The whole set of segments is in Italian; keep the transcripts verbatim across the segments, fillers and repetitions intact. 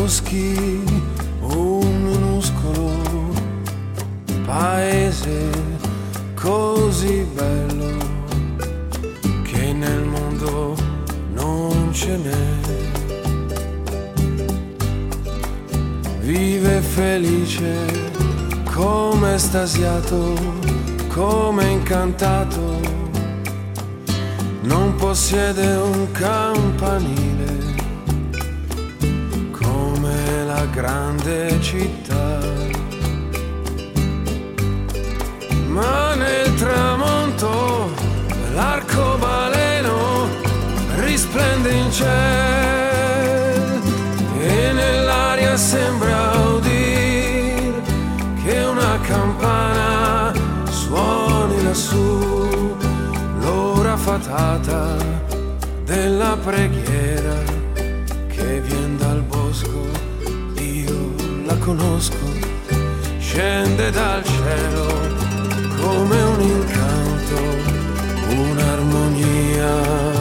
boschi, un minuscolo paese così bello che nel mondo non ce n'è. Vive felice, come estasiato, come incantato, non possiede un campanile come la grande città. Ma nel tramonto l'arcobaleno risplende in cielo e nell'aria sembra udir che una campana suoni lassù, l'ora fatata della preghiera che vien dal bosco. Io la conosco, scende dal cielo come un incanto, un'armonia.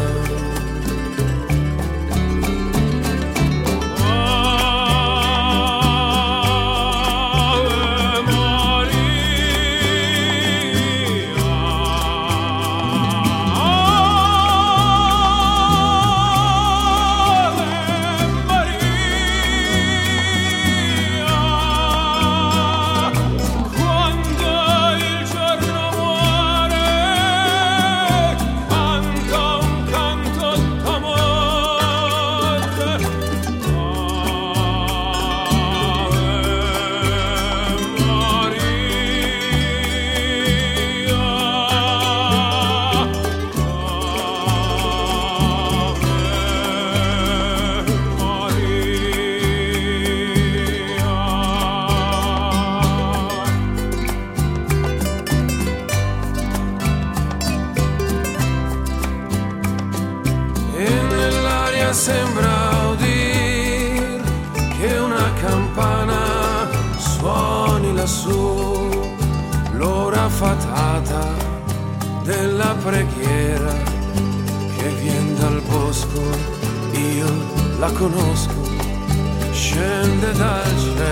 Sembra udir che una campana suoni lassù, l'ora fatata della preghiera che vien dal bosco. Io la conosco, scende dal cielo